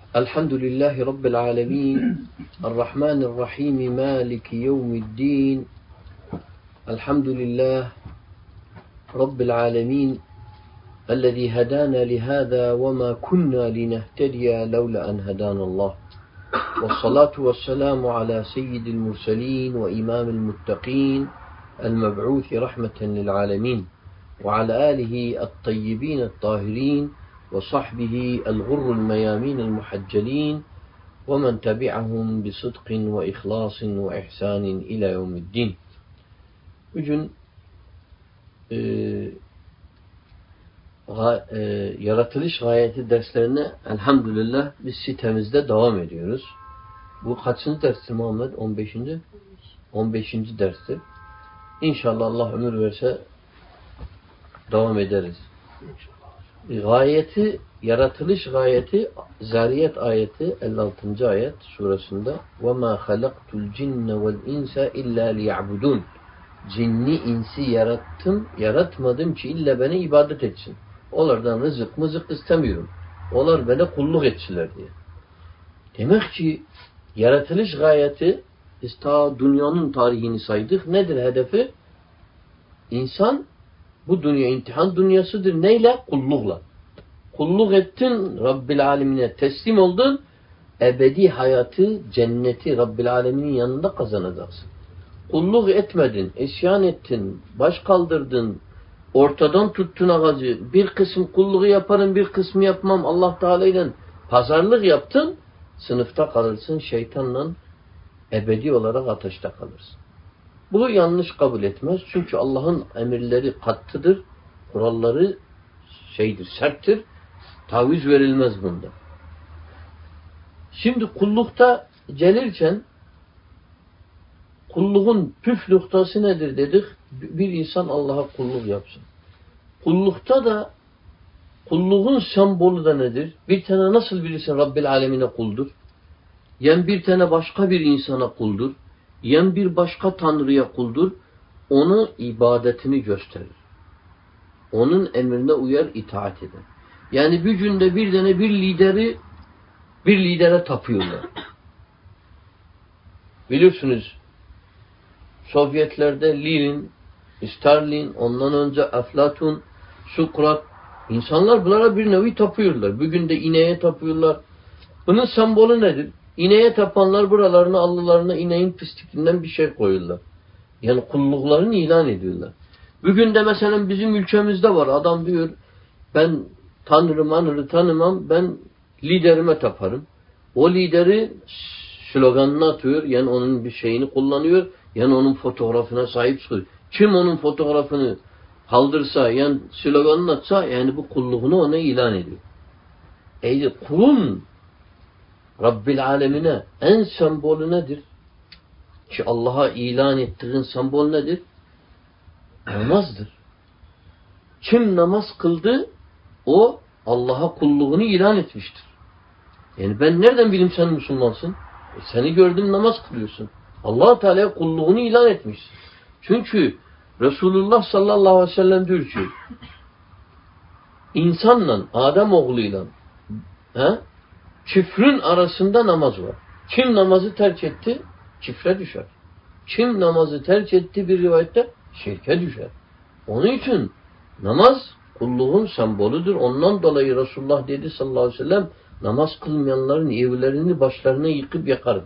Elhamdülillahi Rabbil alemin. Errahmanirrahim. Maliki yevmiddin. Elhamdülillah Rabbil alemin. الذي هدانا لهذا وما كنا لنهتدي لولا أن هدانا الله والصلاة والسلام على سيد المرسلين وإمام المتقين المبعوث رحمة للعالمين وعلى آله الطيبين الطاهرين وصحبه الغر الميامين المحجلين ومن تبعهم بصدق وإخلاص وإحسان إلى يوم الدين. Bugün yaratılış gayeti derslerine elhamdülillah biz sitemizde devam ediyoruz. Bu kaçıncı dersti Muhammed? 15. 15. dersti. İnşallah Allah ömür verse devam ederiz. Gayeti, yaratılış gayeti Zariyat ayeti 56. ayet surasında وَمَا خَلَقْتُ الْجِنَّ وَالْاِنْسَ اِلَّا لِيَعْبُدُونَ Cinni insi yaratmadım ki illa bana ibadet etsin. Onlardan rızık mızık istemiyorum. Onlar bana kulluk etsinler diye. Demek ki yaratılış gayeti biz ta dünyanın tarihini saydık. Nedir hedefi? İnsan bu dünya imtihan dünyasıdır. Neyle? Kullukla. Kulluk ettin Rabbil Alemine teslim oldun. Ebedi hayatı, cenneti Rabbil Alemin'in yanında kazanacaksın. Kulluk etmedin, isyan ettin, baş kaldırdın, ortadan tuttun ağacı, bir kısım kulluğu yaparım, bir kısmı yapmam, Allah Teala ile pazarlık yaptın, sınıfta kalırsın, şeytanla ebedi olarak ateşte kalırsın. Bu yanlış kabul etmez. Çünkü Allah'ın emirleri kattıdır, kuralları serttir, taviz verilmez bunda. Şimdi kullukta gelirken, kulluğun püf noktası nedir dedik? Bir insan Allah'a kulluk yapsın. Kullukta da kulluğun sembolü de nedir? Bir tane nasıl birisi Rabbil Alemine kuldur? Yen bir tane başka bir insana kuldur. Yen bir başka Tanrı'ya kuldur. Onu ibadetini gösterir. Onun emrine uyar, itaat eder. Yani bir günde bir tane bir lidere tapıyorlar. Biliyorsunuz Sovyetlerde Lenin, Stalin, ondan önce Eflatun, Sokrat, insanlar bunlara bir nevi tapıyorlar. Bugün de ineğe tapıyorlar. Bunun sembolü nedir? İneğe tapanlar buralarına, allılarına ineğin pisliğinden bir şey koyuyorlar. Yani kulluklarını ilan ediyorlar. Bugün de mesela bizim ülkemizde var. Adam diyor, ben Tanrı tanımam, ben liderime taparım. O lideri sloganını atıyor, yani onun bir şeyini kullanıyor, yani onun fotoğrafına sahip çıkıyor. Kim onun fotoğrafını kaldırsa, yani sloganını atsa, yani bu kulluğunu ona ilan ediyor. Kulun Rabbil Alemine en sembolü nedir? Ki Allah'a ilan ettiğin sembol nedir? Namazdır. Kim namaz kıldı, o Allah'a kulluğunu ilan etmiştir. Yani ben nereden bileyim sen Müslümansın? Seni gördüm namaz kılıyorsun. Allah Teala kulluğunu ilan etmiş. Çünkü Resulullah sallallahu aleyhi ve sellem diyor ki insanla, Adem oğluyla küfrün arasında namaz var. Kim namazı terk etti? Küfre düşer. Kim namazı terk etti bir rivayette? Şirke düşer. Onun için namaz kulluğun sembolüdür. Ondan dolayı Resulullah dedi sallallahu aleyhi ve sellem namaz kılmayanların evlerini başlarına yıkıp yakarım.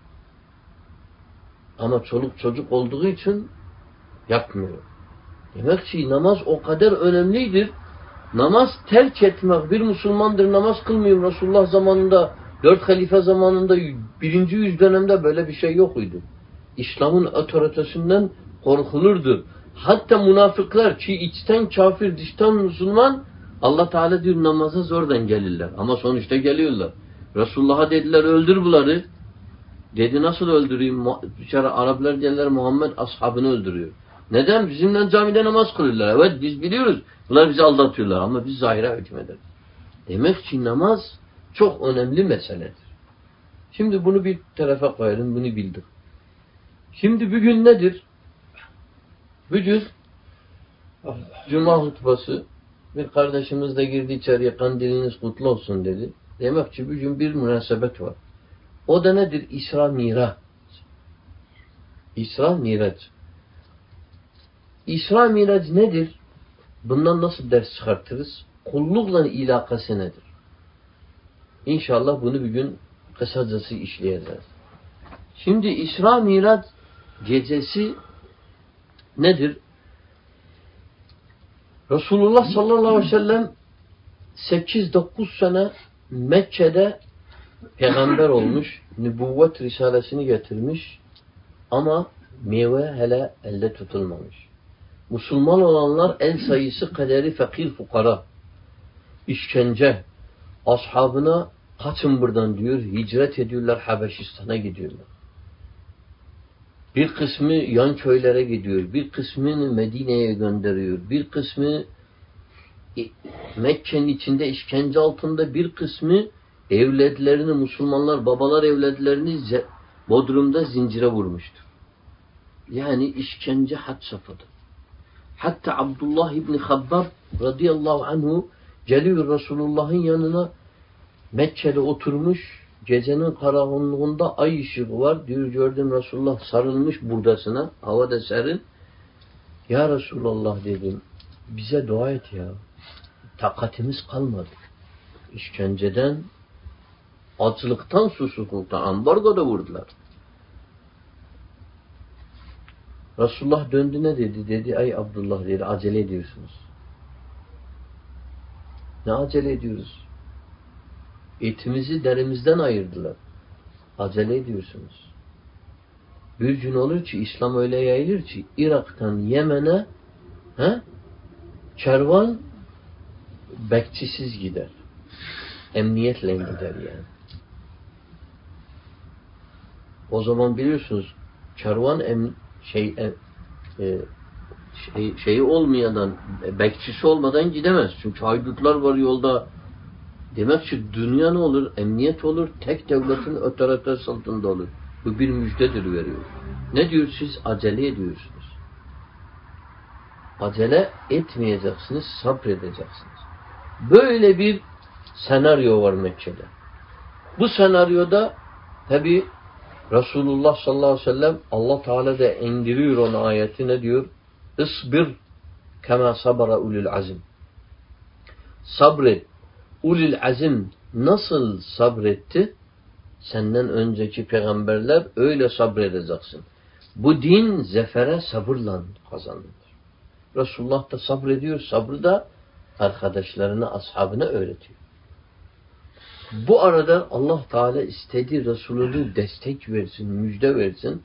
Ama çoluk çocuk olduğu için yapmıyor. Demek ki namaz o kadar önemlidir. Namaz terk etmek, bir Müslümandır namaz kılmıyor. Resulullah zamanında, 4 halife zamanında 1. yüzyılda böyle bir şey yokuydu. İslam'ın otoritesinden korkulurdu. Hatta münafıklar ki içten kafir, dıştan Müslüman, Allah Teala diyor namaza zordan gelirler. Ama sonuçta geliyorlar. Resulullah'a dediler öldür bunları. Dedi nasıl öldüreyim? Dışarı Araplar derler Muhammed ashabını öldürüyor. Neden? Bizimle camide namaz kılıyorlar. Evet biz biliyoruz. Bunlar bizi aldatıyorlar ama biz zahire hükmederiz. Demek ki namaz çok önemli meseledir. Şimdi bunu bir tarafa koyalım, bunu bildik. Şimdi bugün nedir? Bugün Cuma hutbası, bir kardeşimiz de girdi içeriye, kandiliniz kutlu olsun dedi. Demek ki bugün bir münasebet var. O da nedir? İsra Miraç. İsra Miraç. İsra Miraç nedir? Bundan nasıl ders çıkartırız? Kullukla ilakası nedir? İnşallah bunu bir gün kısacası işleyeceğiz. Şimdi İsra Miraç gecesi nedir? Resulullah sallallahu aleyhi ve sellem 8-9 sene Mekke'de peygamber olmuş, nübüvvet risalesini getirmiş ama meyve hele elde tutulmamış. Müslüman olanlar el sayısı kaderi fakir fukara, işkence, ashabına kaçın buradan diyor, hicret ediyorlar, Habeşistan'a gidiyorlar. Bir kısmı yan köylere gidiyor, bir kısmını Medine'ye gönderiyor, bir kısmı Mekke'nin içinde işkence altında, bir kısmı evladlarını, Müslümanlar, babalar evladlarını Bodrum'da zincire vurmuştur. Yani işkence had safhada. Hatta Abdullah İbni Habbab radıyallahu anhu geliyor Resulullah'ın yanına, Mekke'de oturmuş, gecenin karanlığında ay ışığı var. Diyor gördüm Resulullah sarılmış burdasına, havada serin. Ya Resulullah dedim, bize dua et ya. Takatimiz kalmadı. İşkenceden, açlıktan, susuzluktan, ambargoda vurdular. Resulullah döndü ne dedi? Dedi ey Abdullah dedi, acele ediyorsunuz. Ne acele ediyoruz? Etimizi derimizden ayırdılar. Acele ediyorsunuz. Bir gün olur ki İslam öyle yayılır ki Irak'tan Yemen'e kervan bekçisiz gider. Emniyetle gider yani. O zaman biliyorsunuz kervan şeyi olmayan, bekçisi olmadan gidemez. Çünkü haydutlar var yolda. Demek ki dünya ne olur? Emniyet olur. Tek devletin otoritesi altında olur. Bu bir müjdedir veriyor. Ne diyor siz? Acele ediyorsunuz. Acele etmeyeceksiniz, sabredeceksiniz. Böyle bir senaryo var Mekke'de. Bu senaryoda tabi Resulullah sallallahu aleyhi ve sellem Allah Teala da indiriyor onu ayeti ne diyor? İsbir kema sabara ulul azim. Sabret. Ulul azim nasıl sabretti? Senden önceki peygamberler öyle sabredeceksin. Bu din zefere sabırla kazanılır. Resulullah da sabrediyor. Sabrı da arkadaşlarına, ashabına öğretiyor. Bu arada Allah Teala istediği Resulü'nü destek versin, müjde versin.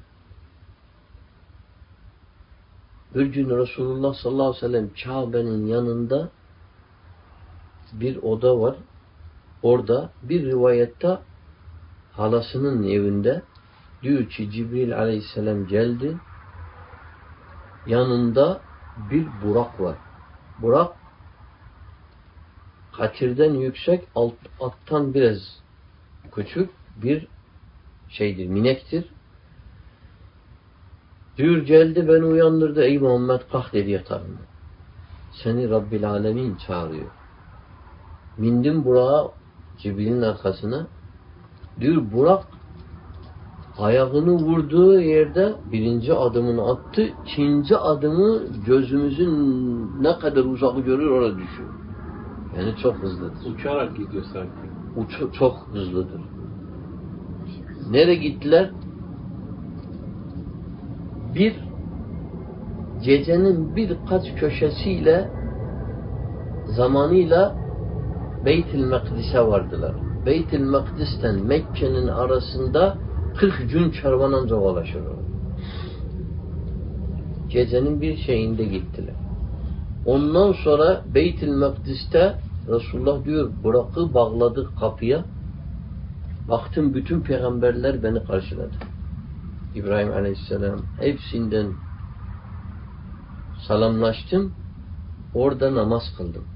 Bir gün Resulullah sallallahu aleyhi ve sellem Kabe'nin yanında bir oda var. Orada bir rivayette halasının evinde diyor ki Cibril aleyhisselam geldi. Yanında bir burak var. Burak katirden yüksek, attan biraz küçük bir şeydir, minektir. Diyor geldi beni uyandırdı. Ey Muhammed kalk dedi yatağında. Seni Rabbil Alemin çağırıyor. Bindim Burak'a, Cibril'in arkasına. Diyor Burak ayağını vurduğu yerde birinci adımını attı. İkinci adımı gözümüzün ne kadar uzakı görür oraya düşüyor. Yani çok hızlıdır. Uçarak gidiyor sanki. Çok hızlıdır. Nereye gittiler? Bir gecenin birkaç köşesiyle zamanıyla Beyt-i Mekdis'e vardılar. Beyt-i Mekdis'ten Mekke'nin arasında 40 gün kervan ancak ulaşır. Gecenin bir şeyinde gittiler. Ondan sonra Beyt-i Mekdis'te Resulullah diyor bırakı bağladık kapıya. Baktım bütün peygamberler beni karşıladı. İbrahim Aleyhisselam hepsinden selamlaştım. Orada namaz kıldım.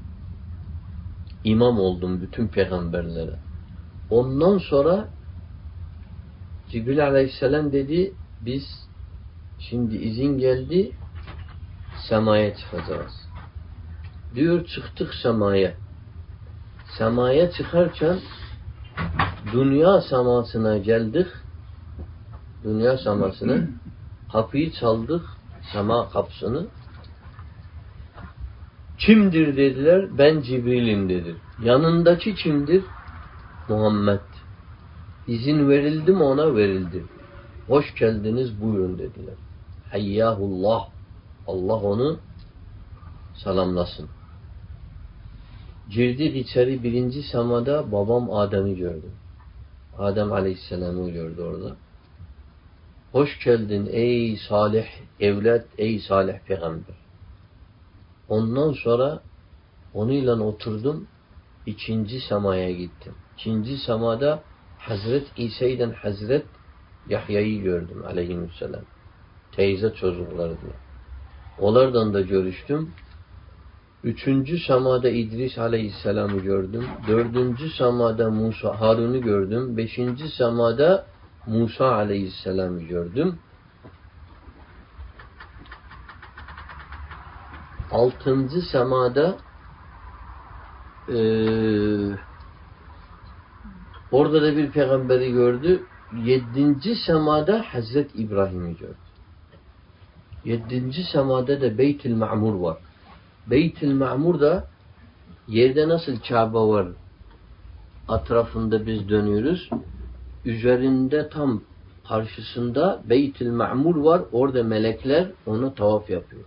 İmam oldum bütün peygamberlere. Ondan sonra Cibril Aleyhisselam dedi biz şimdi izin geldi semaya çıkacağız. Diyor çıktık semaya. semaya çıkarken dünya semasına geldik. Dünya semasına kapıyı çaldık. Sema kapısını. Kimdir dediler? Ben Cibril'im dedi. Yanındaki kimdir? Muhammed. İzin verildi mi ona? Verildi. Hoş geldiniz buyurun dediler. Hayyahullah. Allah onu selamlasın. Girdik içeri birinci semada babam Adem'i gördü. Adem Aleyhisselam'ı gördü orada. Hoş geldin ey salih evlat, ey salih peygamber. Ondan sonra onunla oturdum. İkinci semaya gittim. İkinci semada Hazret İsa'dan Hazret Yahya'yı gördüm aleyhisselam. Teyze çocuklardı. Onlardan da görüştüm. Üçüncü semada İdris aleyhisselamı gördüm. Dördüncü semada Musa Harun'u gördüm. Beşinci semada Musa aleyhisselamı gördüm. Altıncı semada orada da bir peygamberi gördü. Yedinci semada Hazret İbrahim'i gördü. Yedinci semada da Beyt-i Ma'mur var. Beyt-i Ma'mur da yerde nasıl Kabe var, etrafında biz dönüyoruz. Üzerinde tam karşısında Beyt-i Ma'mur var. Orada melekler ona tavaf yapıyor.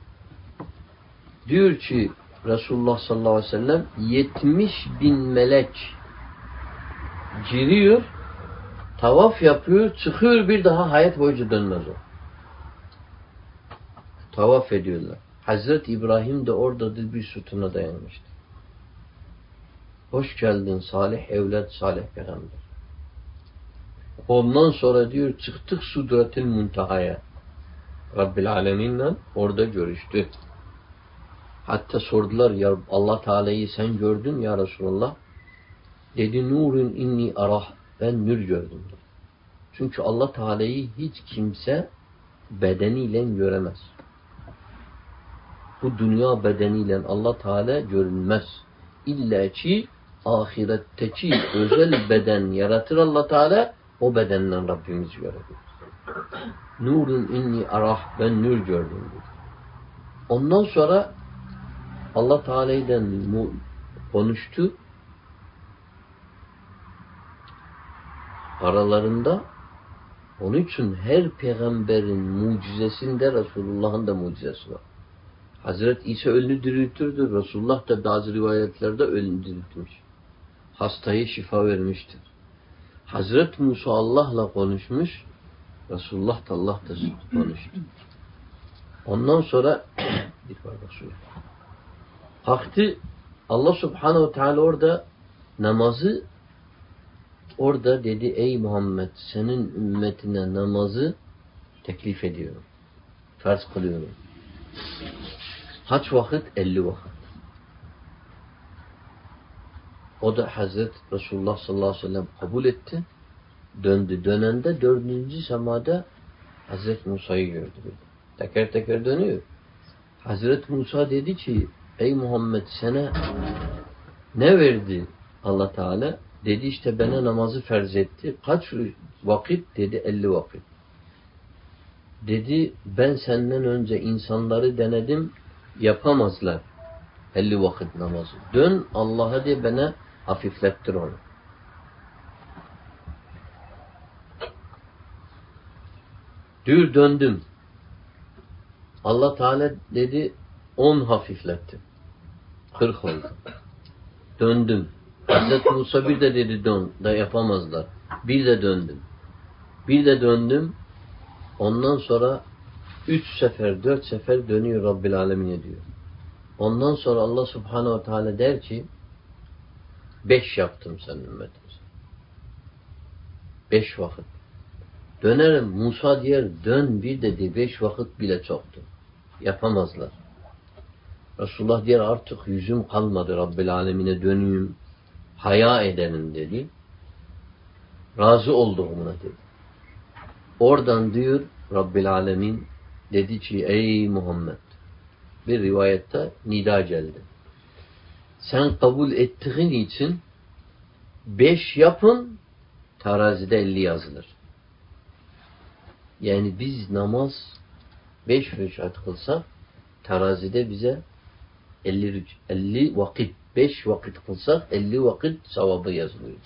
Diyor ki Resulullah sallallahu aleyhi ve sellem 70.000 melek giriyor, tavaf yapıyor, çıkıyor, bir daha hayat boyunca dönmez o. Tavaf ediyorlar. Hazreti İbrahim de orada bir sütuna dayanmıştı. Hoş geldin salih evlat, salih peygamber. Ondan sonra diyor çıktık Sudretil Muntaha'ya. Rabbil Alemin'le orada görüştü. Hatta sordular ya Allah Teala'yı sen gördün ya Resulullah. Dedi nurun inni arah. Ben nur gördüm. Çünkü Allah Teala'yı hiç kimse bedeniyle göremez. Bu dünya bedeniyle Allah Teala görünmez. İlla ki ahiretteki özel beden yaratır Allah Teala, o bedenle Rabbimiz görebilir. Nurun inni arah. Ben nur gördüm. Ondan sonra Allah Teala'yla konuştu. Aralarında onun için her peygamberin mucizesinde Resulullah'ın da mucizesi var. Hazreti İsa ölünü diriltirdi. Resulullah da bazı rivayetlerde ölünü diriltmiş. Hastaya şifa vermiştir. Hazreti Musa Allah'la konuşmuş. Resulullah da Allah'la konuştu. Ondan sonra Haktı Allah Subhanahu Teala orada namazı orada dedi ey Muhammed senin ümmetine namazı teklif ediyorum. Farz kılıyorum. Kaç vakit? 50 vakit. O da Hazreti Resulullah sallallahu aleyhi ve sellem kabul etti. Döndü. Dönende 4. semada Hazreti Musa'yı gördü. Teker teker dönüyor. Hazreti Musa dedi ki ey Muhammed sana ne verdi Allah Teala? Dedi işte bana namazı farz etti. Kaç vakit? Dedi 50 vakit. Dedi ben senden önce insanları denedim yapamazlar 50 vakit namazı. Dön Allah'a de bana hafiflettir onu. Diyor döndüm. Allah Teala dedi 10 hafifletti. 40 oldu. Döndüm. Hazreti Musa bir de dedi dön. Da yapamazlar. Bir de döndüm. Bir de döndüm. Ondan sonra 3 sefer 4 sefer dönüyor Rabbil Alemin'e diyor. Ondan sonra Allah Subhanahu Teala der ki 5 yaptım senin ümmetimize. 5 vakit. Dönerim. Musa diyor dön bir dedi 5 vakit bile çoktu. Yapamazlar. Resulullah diyor artık yüzüm kalmadı Rabbil Alemin'e döneyim. Haya edelim dedi. Razı olduğumuna dedi. Oradan diyor Rabbil Alemin dedi ki ey Muhammed bir rivayette nida geldi. Sen kabul ettiğin için 5 yapın, terazide 50 yazılır. Yani biz namaz 5 rekat kılsak terazide bize 50 vakit, 5 vakit kılsak 50 vakit sevabı yazılıyor.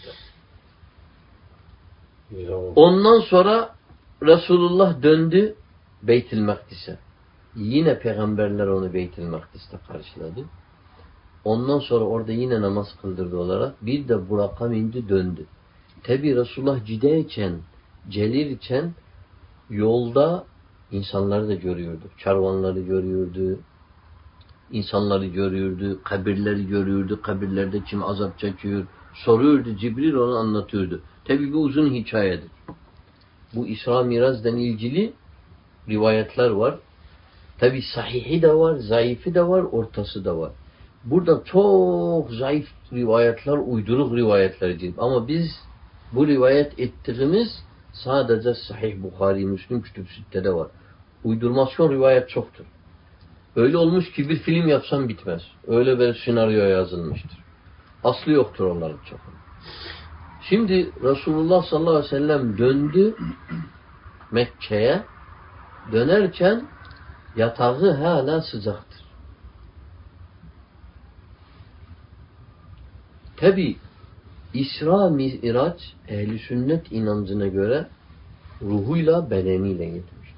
Ondan sonra Resulullah döndü Beyt-i Makdis'e. Yine peygamberler onu Beyt-i Makdis'te karşıladı. Ondan sonra orada yine namaz kıldırdı olarak bir de Burak'a indi döndü. Tabi Resulullah gideyken, gelirken yolda insanları da görüyordu. Çarvanları görüyordu. İnsanları görüyordu. Kabirleri görüyordu. Kabirlerde kim azap çekiyor. Soruyordu. Cibril onu anlatıyordu. Tabi bu uzun hikayedir. Bu İsra Miraz'dan ilgili rivayetler var. Tabi sahihi de var, zayıfı da var, ortası da var. Burada çok zayıf rivayetler, uyduruk rivayetlerdir. Ama biz bu rivayet ettiğimiz sadece Sahih Bukhari, Müslim, Kütüb Sitte'de var. Uydurmasyon rivayet çoktur. Öyle olmuş ki bir film yapsam bitmez. Öyle bir senaryo yazılmıştır. Aslı yoktur onların çok. Şimdi Resulullah sallallahu aleyhi ve sellem döndü Mekke'ye. Dönerken yatağı hala sıcaktır. Tabi İsra Miraç ehl-i sünnet inancına göre ruhuyla bedeniyle gitmiştir.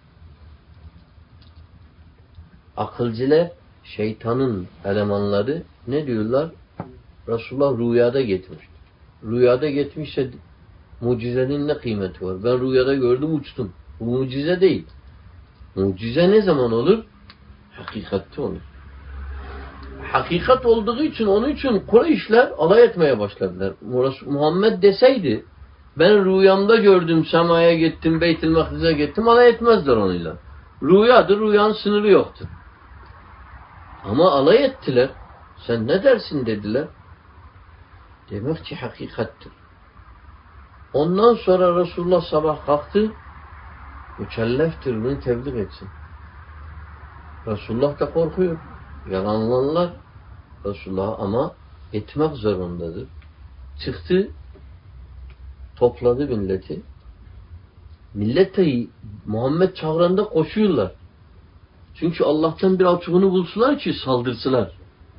Akılcılar şeytanın elemanları ne diyorlar? Resulullah rüyada gitmiştir. Rüyada gitmişse mucizenin ne kıymeti var? Ben rüyada gördüm uçtum. Bu mucize değil. Mucize ne zaman olur? Hakikatte olur. Hakikat olduğu için onun için Kureyşler alay etmeye başladılar. Muhammed deseydi ben rüyamda gördüm, semaya gittim, Beyt-i Makdis'e gittim, alay etmezler onunla. Rüyadır, rüyanın sınırı yoktur. Ama alay ettiler. Sen ne dersin dediler. Demek ki hakikattir. Ondan sonra Resulullah sabah kalktı, mükelleftir bunu tebliğ etsin. Resulullah da korkuyor. Yalanlarlar Resulullah ama etmek zorundadır. Çıktı, topladı milleti. Millet de Muhammed çağrında koşuyorlar. Çünkü Allah'tan bir açığını bulsular ki saldırsılar.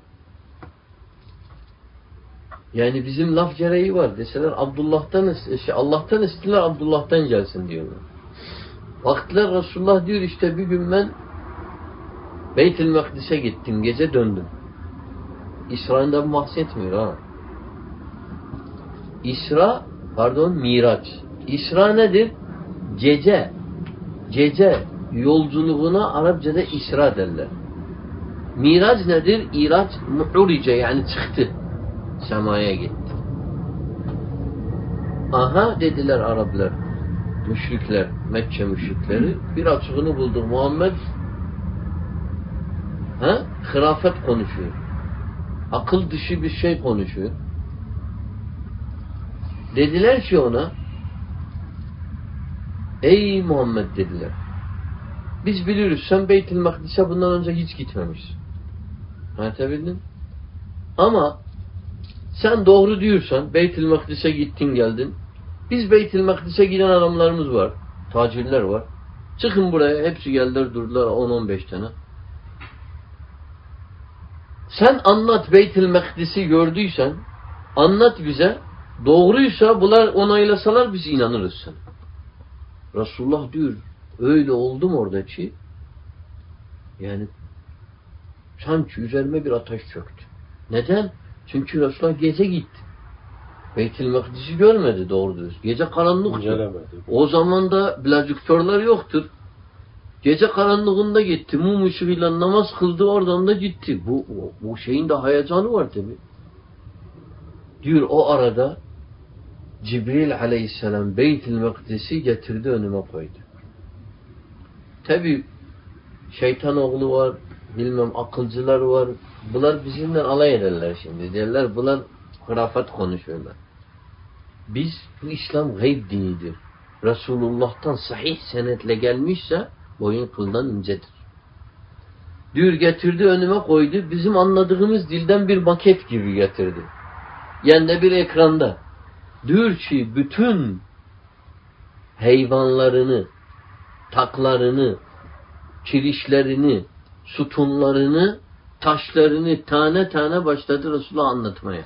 Yani bizim laf gereği var. Deseler Allah'tan istiler, Abdullah'tan gelsin diyorlar. Baktılar Resulullah diyor işte bir gün ben Beyt-i Makdis'e gittim. Gece döndüm. İsra'dan bahsetmiyor ha. Miraç. İsra nedir? Gece yolculuğuna Arapçada İsra derler. Miraç nedir? İraç mu'urice yani çıktı. Semaya gitti. Aha dediler Araplar. Müşrikler, Mekke müşrikleri bir açığını buldu. Muhammed hırafet konuşuyor. Akıl dışı bir şey konuşuyor. Dediler ki ona ey Muhammed dediler. Biz biliyoruz sen Beyt-i Makdis'e bundan önce hiç gitmemişsin. Anlatabildim? Ama sen doğru diyorsan Beyt-i Makdis'e gittin geldin. Biz Beyt-i Makdis'e giden adamlarımız var. Tacirler var. Çıkın buraya. Hepsi geldiler durdular 10-15 tane. Sen anlat Beyt-i Makdis'i gördüysen anlat bize. Doğruysa bunlar onaylasalar biz inanırız sana. Resulullah diyor öyle oldu mu orada ki yani sanki üzerime bir ateş çöktü. Neden? Çünkü Resulullah gece gitti. Beyt-i Makdis'i görmedi doğru düz. Gece karanlıktı. O zaman da blaziktörler yoktur. Gece karanlığında gitti. Mum ışığıyla namaz kıldı. Oradan da gitti. Bu şeyin de heyecanı var tabi. Diyor o arada Cibril aleyhisselam Beyt-i Makdis'i getirdi önüme koydu. Tabi şeytan oğlu var. Bilmem akılcılar var. Bunlar bizimle alay ederler şimdi. Derler bunlar hurafat konuşuyorlar. Bu İslam gayb dinidir. Resulullah'tan sahih senetle gelmişse boyun kıldan incedir. Diyor getirdi önüme koydu. Bizim anladığımız dilden bir maket gibi getirdi. Yani bir ekranda. Diyor ki bütün hayvanlarını, taklarını, kirişlerini, sütunlarını, taşlarını tane tane başladı Resulullah anlatmaya.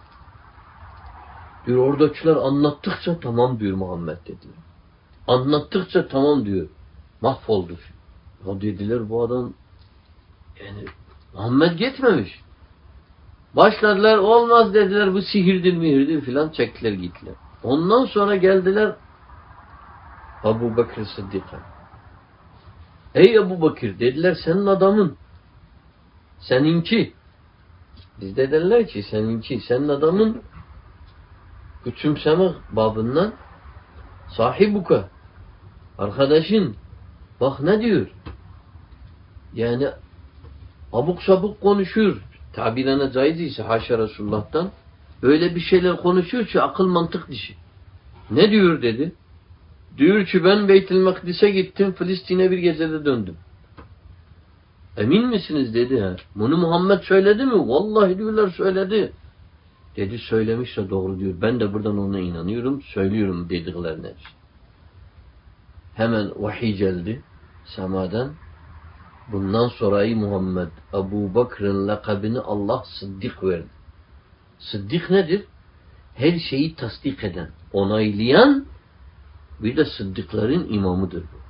Diyor oradakiler anlattıkça tamam diyor Muhammed dediler. Anlattıkça tamam diyor. Mahvoldu. Ya dediler bu adam yani Muhammed gitmemiş. Başladılar olmaz dediler bu sihirdir mihirdir filan çektiler gittiler. Ondan sonra geldiler Ebu Bekir Sıddık'a. Ey Ebu Bekir dediler senin adamın. Seninki. Biz de derler ki seninki. Senin adamın küçümseme babından sahibuka. Arkadaşın. Bak ne diyor. Yani abuk sabuk konuşuyor. Tabirine caiz ise haşa Resulullah'tan. Öyle bir şeyler konuşuyor ki akıl mantık dışı. Ne diyor dedi. Diyor ki ben Beytül Makdis'e gittim. Filistin'e bir gecede döndüm. Emin misiniz dedi. Ha. Bunu Muhammed söyledi mi? Vallahi diyorlar söyledi. Dedi söylemişse doğru diyor. Ben de buradan ona inanıyorum. Söylüyorum dediklerine. Hemen vahiy geldi. Semadan. Bundan sonrayı Muhammed Ebu Bakır'ın lakabını Allah Sıddık verdi. Sıddık nedir? Her şeyi tasdik eden, onaylayan bir de sıddıkların imamıdır bu.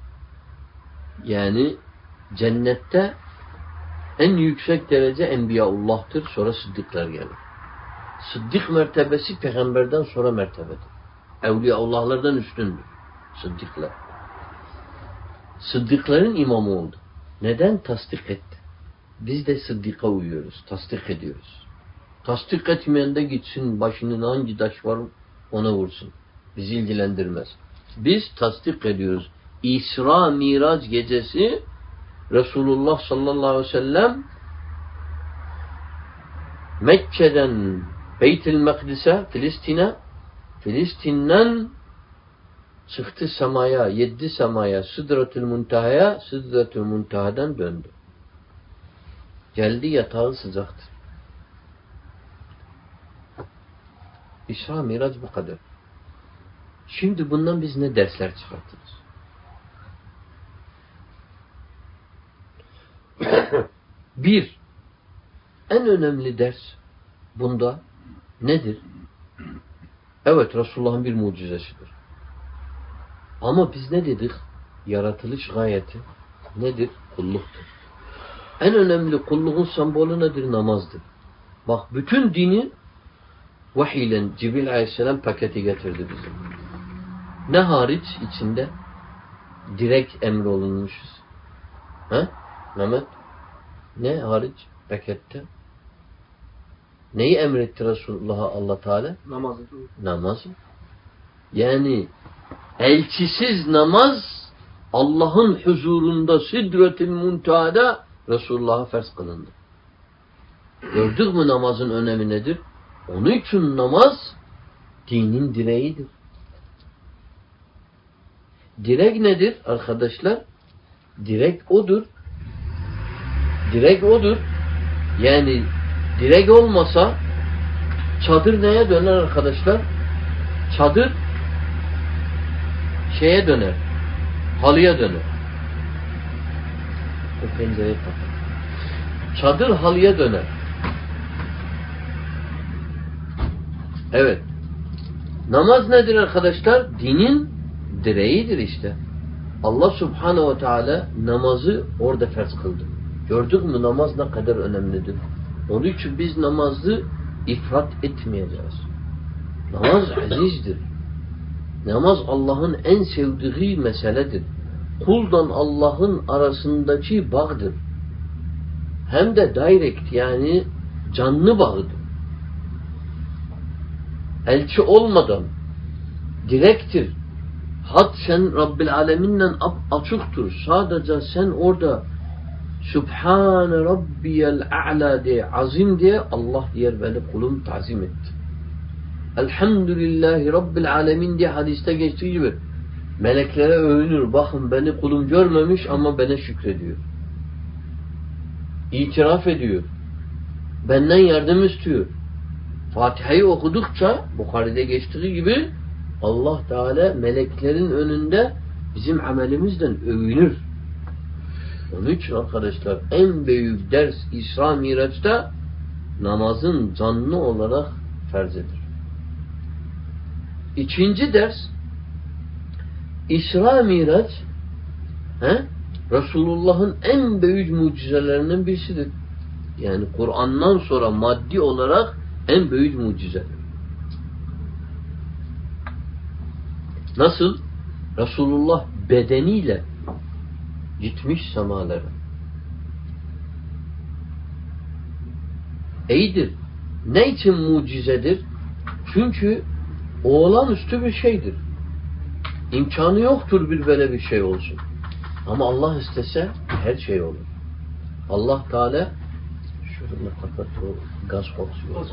Yani cennette en yüksek derece Enbiyaullah'tır. Sonra sıddıklar gelir. Sıddık mertebesi peygamberden sonra mertebedir. Evliyaullahlardan üstündür. Sıddıklar. Sıddıkların imamı oldu. Neden? Tasdik etti. Biz de sıddıka uyuyoruz. Tasdik ediyoruz. Tasdik etmeyen de gitsin başının hangi taş var ona vursun. Bizi ilgilendirmez. Biz tasdik ediyoruz. İsra Miraç gecesi Resulullah sallallahu aleyhi ve sellem Mekke'den Beytül Makdis'e Filistin'den çıktı semaya, 7 semaya, Sidretül Muntaha'ya, Sidretül Muntaha'dan döndü. Geldi yatağı sıcaktı. İsra Miraç bu kadar. Şimdi bundan biz ne dersler çıkartırız? Bir, en önemli ders bunda nedir? Evet, Resulullah'ın bir mucizesidir. Ama biz ne dedik? Yaratılış gayeti nedir? Kulluktur. En önemli kulluğun sembolü nedir? Namazdır. Bak bütün dini vahiy ile Cibril Aleyhisselam paketi getirdi bize. Ne hariç içinde? Direkt emrolunmuşuz. He? Mehmet? Ne hariç pakette? Neyi emretti Resulullah'a Allah Teala? Namazı. Namazı. Yani elçisiz namaz Allah'ın huzurunda Sidretül Muntaha'da Resulullah'a farz kılındı. Gördük mü namazın önemi nedir? Onun için namaz dinin direğidir. Direk nedir arkadaşlar? Direk odur. Direk odur. Yani direk olmasa çadır neye döner arkadaşlar? Çadır şeye döner. Halıya döner. O pencereyi kapat. Çadır halıya döner. Evet. Namaz nedir arkadaşlar? Dinin direğidir işte. Allah Subhanahu ve Teala namazı orada farz kıldı. Gördük mü namaz ne kadar önemlidir? Onun için biz namazı ifrat etmeyeceğiz. Namaz azizdir. Namaz Allah'ın en sevdiği meseledir. Kuldan Allah'ın arasındaki bağdır. Hem de direkt yani canlı bağıdır. Elçi olmadan direktir. Had sen Rabbil Alemin'le açıktır. Sadece sen orada Sübhane Rabbiyel A'la diye, azim diye Allah diyer beni kulum tazim etti. Elhamdülillahi Rabbil Alemin diye hadiste geçtiği gibi meleklere övünür. Bakın beni kulum görmemiş ama bana şükrediyor. İtiraf ediyor. Benden yardım istiyor. Fatiha'yı okudukça Bukhari'de geçtiği gibi Allah Teala meleklerin önünde bizim amelimizden övünür. Onun için arkadaşlar en büyük ders İsra Miraç'ta namazın canlı olarak ferzidir. İkinci ders İsra Miraç Resulullah'ın en büyük mucizelerinden birisidir. Yani Kur'an'dan sonra maddi olarak en büyük mucizedir. Nasıl? Resulullah bedeniyle gitmiş semalara. İyidir. Ne için mucizedir? Çünkü olağanüstü bir şeydir. İmkanı yoktur bir böyle bir şey olsun. Ama Allah istese her şey olur. Allah Teala şurada kapat o gaz kokuyor.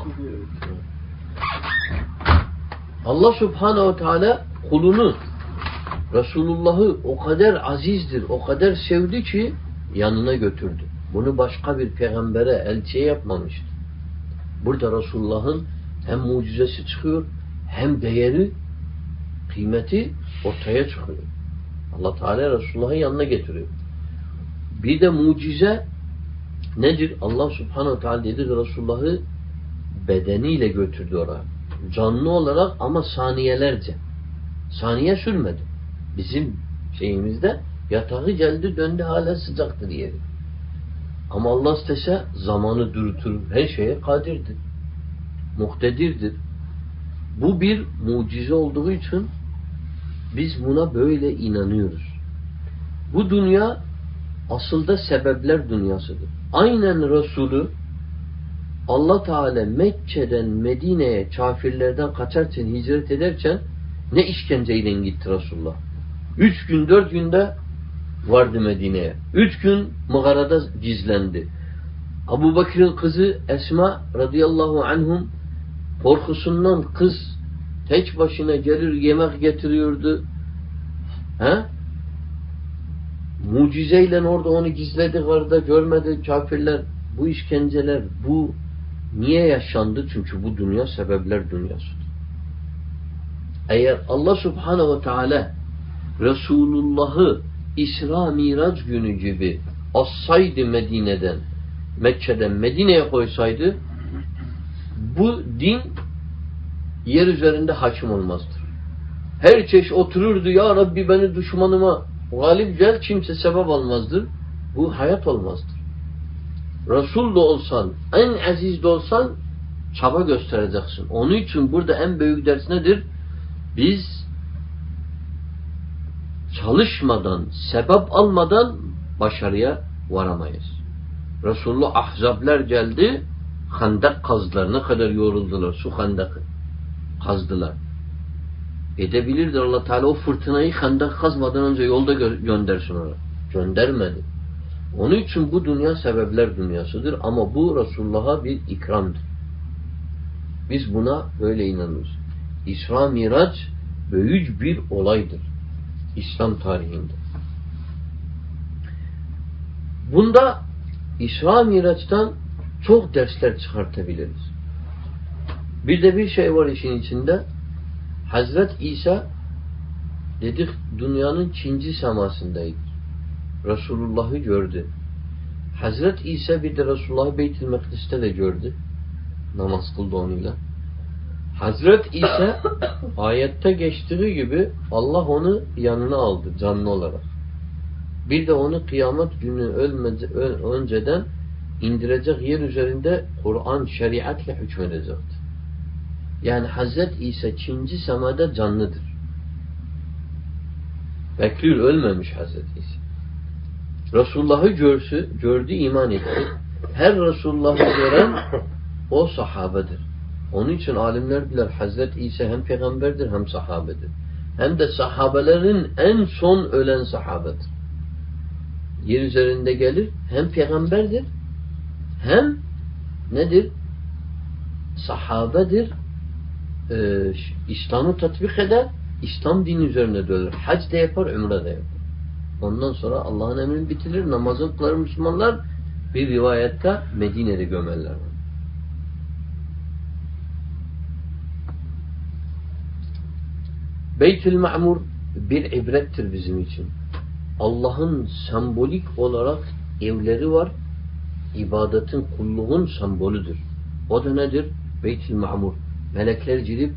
Allah Subhanahu ve Teala kulunu Resulullah'ı o kadar azizdir, o kadar sevdi ki yanına götürdü. Bunu başka bir peygambere, elçiye yapmamıştı. Burada Resulullah'ın hem mucizesi çıkıyor, hem değeri, kıymeti ortaya çıkıyor. Allah Teala Resulullah'ın yanına getiriyor. Bir de mucize nedir? Allah Subhanahu Teala dedi Resulullah'ı bedeniyle götürdü oraya. Canlı olarak ama saniyelerce. Saniye sürmedi. Bizim şeyimizde yatağı geldi döndü hala sıcaktır yeri. Ama Allah istese zamanı dürütür. Her şeye kadirdir. Muhtedirdir. Bu bir mucize olduğu için biz buna böyle inanıyoruz. Bu dünya aslında sebepler dünyasıdır. Aynen Resulü Allah Teala Mekke'den Medine'ye kafirlerden kaçarken, hicret ederken ne işkenceyle gitti Resulullah. 3 gün 4 günde vardı Medine'ye. 3 gün mağarada gizlendi. Abu Bakır'ın kızı Esma radıyallahu anhum korkusundan kız tek başına gelir yemek getiriyordu. Mucizeyle orada onu gizledi karda görmedi kafirler. Bu işkenceler bu niye yaşandı? Çünkü bu dünya sebepler dünyasıdır. Eğer Allah Subhanahu ve Teala Resulullah'ı İsra Miraç günü gibi assaydı Medine'den, Mekke'den Medine'ye koysaydı bu din yer üzerinde hakim olmazdır. Her çeşit otururdu ya Rabbi beni düşmanıma galip gel kimse sebep almazdır. Bu hayat olmazdır. Resul de olsan, en aziz de olsan çaba göstereceksin. Onun için burada en büyük ders nedir? Biz çalışmadan, sebep almadan başarıya varamayız. Resulullah ahzablar geldi, handak kazdılar. Ne kadar yoruldular su handakı. Kazdılar. Edebilirdi Allah Teala o fırtınayı handak kazmadan önce yolda göndersin ona. Göndermedi. Onun için bu dünya sebepler dünyasıdır ama bu Resulullah'a bir ikramdır. Biz buna böyle inanıyoruz. İsra Miraç büyük bir olaydır. İslam tarihinde. Bunda İsra Miraç'tan çok dersler çıkartabiliriz. Bir de bir şey var işin içinde. Hazret İsa dedik dünyanın ikinci semasındaydı. Resulullah'ı gördü. Hazret İsa bir de Resulullah'ı Beyt-i Mekdis'te de gördü. Namaz kıldı onunla. Hazret İsa ayette geçtiği gibi Allah onu yanına aldı canlı olarak. Bir de onu kıyamet günü önceden indirecek yer üzerinde Kur'an şeriatla hükmedecekti. Yani Hazret İsa ikinci semada canlıdır. Bekliyor ölmemiş Hazret İsa. Resulullah'ı gördü iman etti. Her Resulullah'ı gören o sahabedir. Onun için alimler bilir Hazret İsa hem peygamberdir hem sahabedir. Hem de sahabelerin en son ölen sahabedir. Yer üzerinde gelir hem peygamberdir hem nedir? Sahabedir. İslam'ı tatbik eder, İslam dini üzerine dönür. Hac de yapar, ümre de yapar. Ondan sonra Allah'ın emrini bitirir, namazını kılar Müslümanlar, Bir rivayette Medine'de gömerler onu. Beytül Ma'mur bir ibrettir bizim için. Allah'ın sembolik olarak evleri var. İbadetin, kulluğun sembolüdür. O da nedir? Beytül Ma'mur. Melekler girip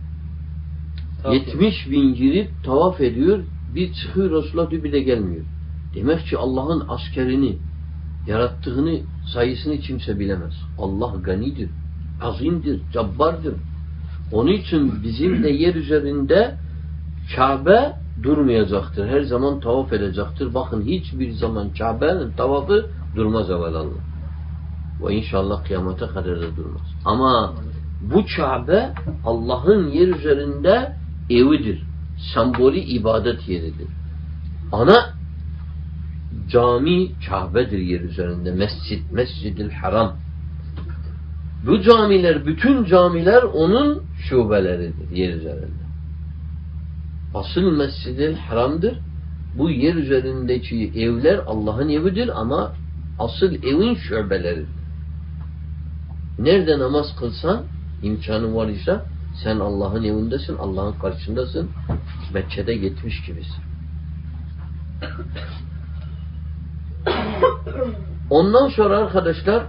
70 bin girip tavaf ediyor. Bir çıkıyor Resulullah diyor, bir de gelmiyor. Demek ki Allah'ın askerini yarattığını, sayısını kimse bilemez. Allah ganidir, azimdir, cabbardır. Onun için bizim de yer üzerinde Kabe durmayacaktır. Her zaman tavaf edecektir. Bakın hiçbir zaman Kabe'nin tavafı durmaz evvelallah. Ve inşallah kıyamete kadar da durmaz. Ama bu Kabe Allah'ın yer üzerinde evidir. Sembolü ibadet yeridir. Ana cami Kabe'dir yer üzerinde. Mescid, Mescid-i Haram. Bu camiler, bütün camiler onun şubeleridir yer üzerinde. Asıl Mescid-i Haram'dır. Bu yer üzerindeki evler Allah'ın evidir ama asıl evin şubeleridir. Nerede namaz kılsan, imkanın var ise sen Allah'ın evindesin, Allah'ın karşısındasın. Mekke'de gitmiş gibisin. Ondan sonra arkadaşlar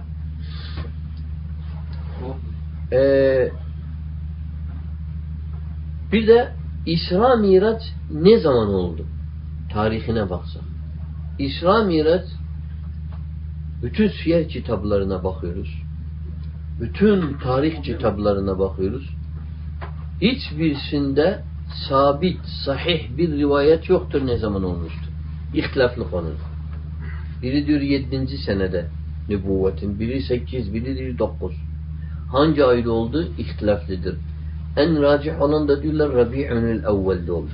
bir de İsra Miraç ne zaman oldu? Tarihine baksak. İsra Miraç bütün siyer kitaplarına bakıyoruz. Bütün tarih kitaplarına bakıyoruz. Hiçbirisinde sabit, sahih bir rivayet yoktur ne zaman olmuştur. İhtilaflı konu. Biri diyor 7. senede nübüvvetin, biri 8, biri diyor 9. Hangi ayda oldu? İhtilaflıdır. En racih olan da diyorlar Rabi'unil evvelde oldu.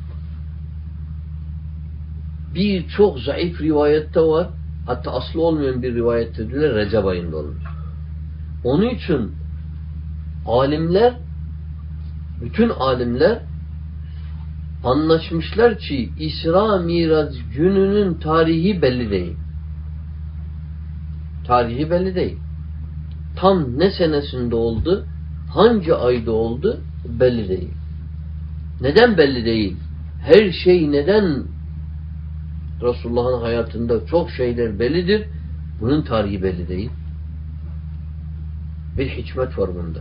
Bir çok zayıf rivayette var. Hatta aslı olmayan bir rivayette diyorlar Recep ayında olmuş. Onun için alimler, bütün alimler anlaşmışlar ki İsra Miraç gününün tarihi belli değil. Tarihi belli değil. Tam ne senesinde oldu, hangi ayda oldu belli değil. Neden belli değil? Her şey neden Resulullah'ın hayatında çok şeyler bellidir. Bunun tarihi belli değil. Bir hikmet var bunda.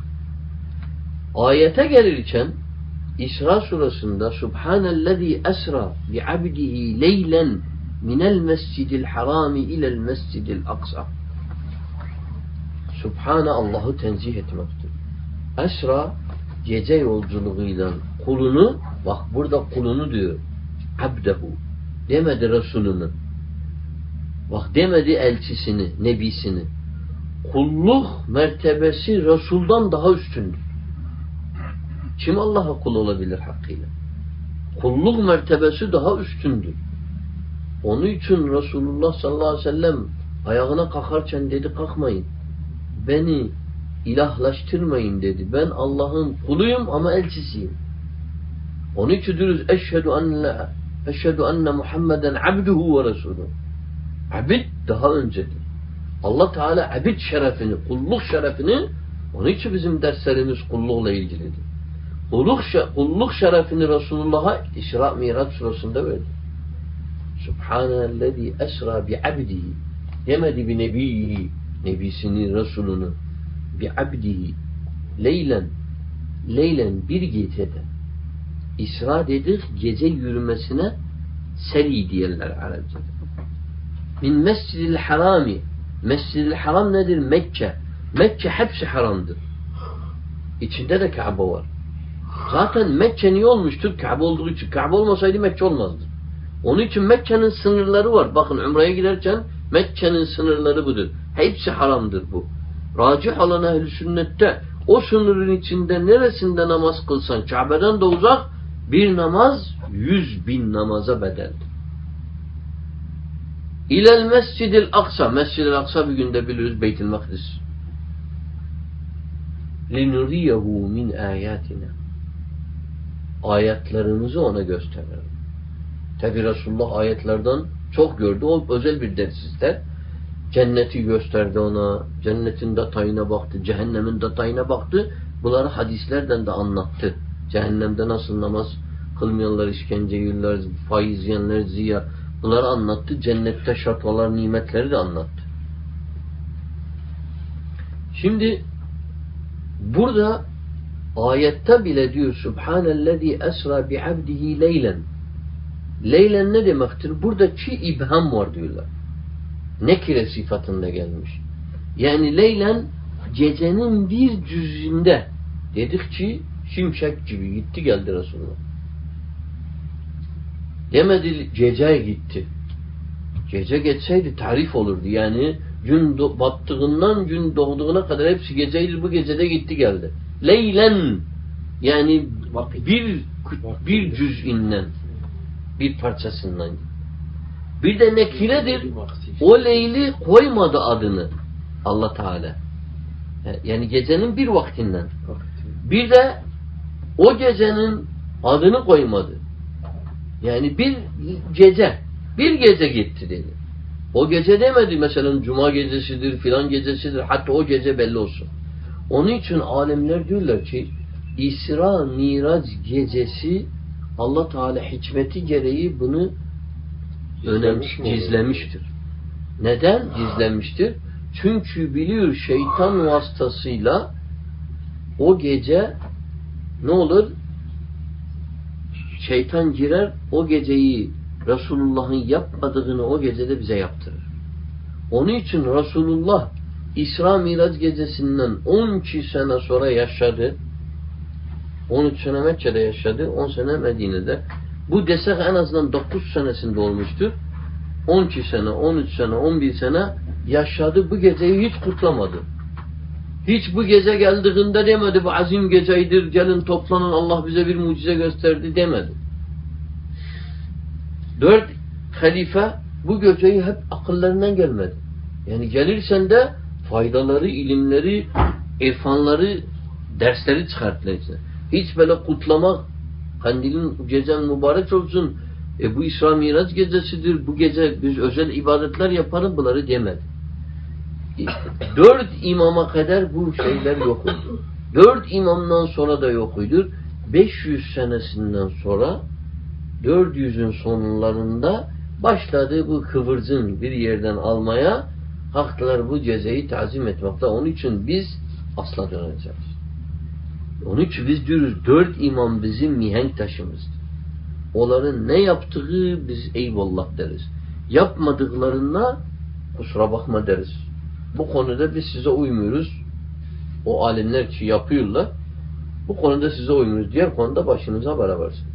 Ayete gelirken İsra surasında Subhanellezî esra bi'abdihi leylen minel mescidil harami ilel mescidil aksa. Subhane Allah'ı tenzih etmektir. Esra gece yolculuğuyla kulunu, bak burada kulunu diyor. Abdehu. Demedi Resulünü. Bak demedi elçisini, nebisini. Kulluk mertebesi Resul'dan daha üstündür. Kim Allah'a kul olabilir hakkıyla? Kulluk mertebesi daha üstündür. Onun için Resulullah sallallahu aleyhi ve sellem ayağına kalkarken dedi kalkmayın. Beni ilahlaştırmayın dedi. Ben Allah'ın kuluyum ama elçisiyim. Onun için diyoruz eşhedü enne Muhammeden abduhu ve resuluhu. Abid daha öncedir. Allah Teala abid şerefini, kulluk şerefini, onun için bizim derslerimiz kullukla ilgilidir. Kulluk şerefini Resulullah'a İsra Miraç surasında verdi. Subhanellezî esra bi'abdihi demedi bi nebiyhi, nebisini, Resulünü bi'abdihi leylen bir gecede. İsra dedik gece yürümesine seri diyorlar Arapçada. Min mescidil harami. Mescidil haram nedir? Mekke. Mekke hepsi haramdır. İçinde de Kabe var. Zaten Mekke niye olmuştur? Kabe olduğu için. Kabe olmasaydı Mekke olmazdı. Onun için Mekke'nin sınırları var. Bakın Umre'ye giderken Mekke'nin sınırları budur. Hepsi haramdır bu. Racih olan ehl-i sünnette o sınırın içinde neresinde namaz kılsan Kabe'den de uzak bir namaz 100.000 namaza bedeldir. İlel mescidil aksa. Mescid-i Aksa bir günde biliyoruz Beyt-i Makdis. Linuriyehu min ayatina. Ayetlerimizi ona gösterelim. Tabi Resulullah ayetlerden çok gördü. O özel bir ders ister. Cenneti gösterdi ona. Cennetin detayına baktı. Cehennemin detayına baktı. Bunları hadislerden de anlattı. Cehennemde nasıl namaz kılmayanlar, işkence yiyorlar, faiz yiyenler, ziya. Bunları anlattı. Cennette şatolar, nimetleri de anlattı. Şimdi burada ayette bile diyor Subhanellezî esra bi'abdihi leylen. Leylen ne demektir? Burada çi ibham var diyorlar. Nekire sıfatında gelmiş. Yani leylen gecenin bir cüzünde dedik ki şimşek gibi gitti geldi Resulullah. Demedi gece gitti. Gece geçseydi tarif olurdu. Yani gün battığından gün doğduğuna kadar hepsi geceydi. Bu gecede gitti geldi. Leylen yani bir cüz'inden bir parçasından. Bir de nekiredir. O leyli koymadı adını Allah Teala. Yani gecenin bir vaktinden. Bir de o gecenin adını koymadı. Yani bir gece gitti dedi. O gece demedi mesela cuma gecesidir filan gecesidir. Hatta o gece belli olsun. Onun için alimler diyorlar ki İsra Miraç gecesi Allah Teala hikmeti gereği bunu gizlemiştir. Neden gizlemiştir? Çünkü biliyor şeytan vasıtasıyla o gece ne olur? Şeytan girer o geceyi Resulullah'ın yapmadığını o gecede bize yaptırır. Onun için Resulullah İsra Miraç gecesinden 12 sene sonra yaşadı. 13 sene Mekke'de yaşadı. 10 sene Medine'de. Bu desek en azından 9 senesinde olmuştur. 12 sene, 13 sene, 11 sene yaşadı. Bu geceyi hiç kutlamadı. Hiç bu gece geldiğinde demedi bu azim geceydir, gelin toplanın Allah bize bir mucize gösterdi demedi. 4 halife bu geceyi hep akıllarından gelmedi. Yani gelirsen de faydaları, ilimleri, irfanları, dersleri çıkarttılar. Hiç böyle kutlamak, kandilin gecen mübarek olsun, bu İsra Miraç gecesidir, bu gece biz özel ibadetler yaparız bunları demedi. 4 imama kadar bu şeyler yokuydu. 4 imamdan sonra da yokuydu. 500 senesinden sonra 400'ün sonlarında başladı bu kıvırcın bir yerden almaya, kalktılar bu geceyi tazim etmekte. Onun için biz asla döneceğiz. Onun için biz diyoruz 4 imam bizim mihenk taşımızdır. Onların ne yaptığı biz eyvallah deriz. Yapmadıklarına kusura bakma deriz. Bu konuda biz size uymuyoruz. O alimler ki yapıyorlar. Bu konuda size uymuyoruz. Diğer konuda başınıza berabersiniz.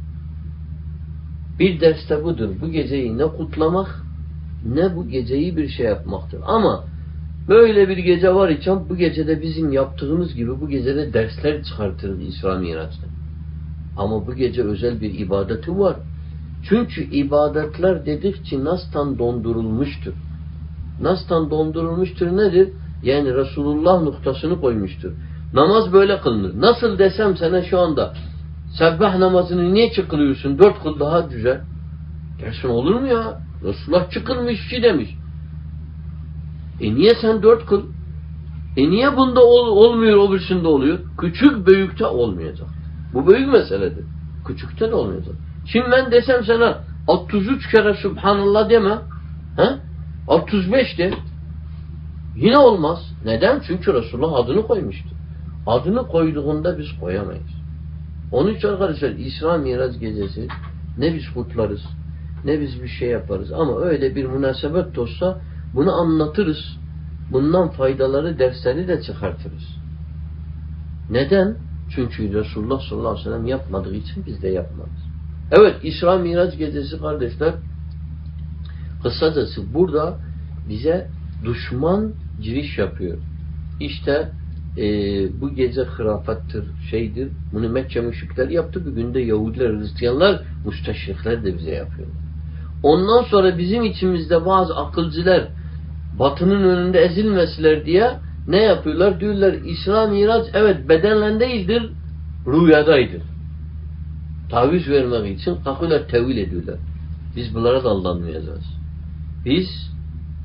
Bir derste budur. Bu geceyi ne kutlamak ne bu geceyi bir şey yapmaktır. Ama böyle bir gece var iken bu gecede bizim yaptığımız gibi bu gecede dersler çıkartırız İsra Miraç'ta. Ama bu gece özel bir ibadeti var. Çünkü ibadetler dedikçe nas'tan dondurulmuştur. Nas'tan dondurulmuştur nedir? Yani Resulullah noktasını koymuştur. Namaz böyle kılınır. Nasıl desem sana şu anda sebbah namazını niye çıkılıyorsun? 4 kıl daha güzel. Dersin olur mu ya? Resulullah çıkılmış ki demiş. Niye sen 4 kıl? Niye bunda olmuyor öbürsünde oluyor? Küçük büyükte olmayacak. Bu büyük meseledir. Küçükte de olmayacak. Şimdi ben desem sana 33 kere Subhanallah deme. He? 35 de. Yine olmaz. Neden? Çünkü Resulullah adını koymuştu. Adını koyduğunda biz koyamayız. Onun için arkadaşlar İsra Miraç gecesi ne biz kutlarız ne biz bir şey yaparız. Ama öyle bir münasebet olsa bunu anlatırız. Bundan faydaları, dersleri de çıkartırız. Neden? Çünkü Resulullah sallallahu aleyhi ve sellem yapmadığı için biz de yapmayız. Evet, İsra Miraç gecesi kardeşler, kısacası burada bize düşman giriş yapıyor. İşte bu gece hırafattır, şeydir. Bunu Mekke müşrikleri yaptı. Bugün de Yahudiler, Hristiyanlar, müsteşrikler de bize yapıyorlar. Ondan sonra bizim içimizde bazı akılcılar Batı'nın önünde ezilmesiler diye ne yapıyorlar? Diyorlar İsra Miraç evet bedenle değildir, rüyadaydır. Taviz vermek için kalkıyorlar, tevil ediyorlar. Biz bunlara da aldanmayacağız. Biz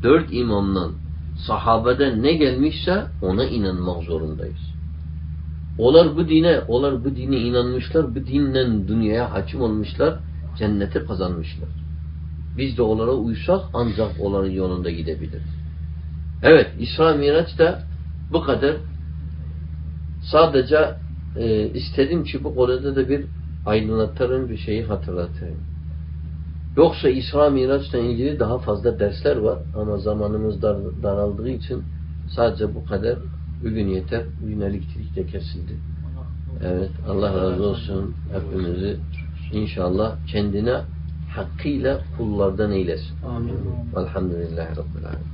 Dört imamdan, sahabeden ne gelmişse ona inanmak zorundayız. Onlar bu dine inanmışlar, bu dinle dünyaya hakim olmuşlar, cenneti kazanmışlar. Biz de onlara uysak ancak onların yolunda gidebiliriz. Evet, İsra Miraç da bu kadar. Sadece istedim ki bu konuda da bir aydınlatarım, bir şeyi hatırlatayım. Yoksa İsra Miraç'la ilgili daha fazla dersler var ama zamanımız daraldığı için sadece bu kadar bugün yeter. Bugün elektrik de kesildi. Evet, Allah razı olsun hepimizi. İnşallah kendine hakkıyla kullardan eylesin. Amin. Velhamdülillahi Rabbil Alemin.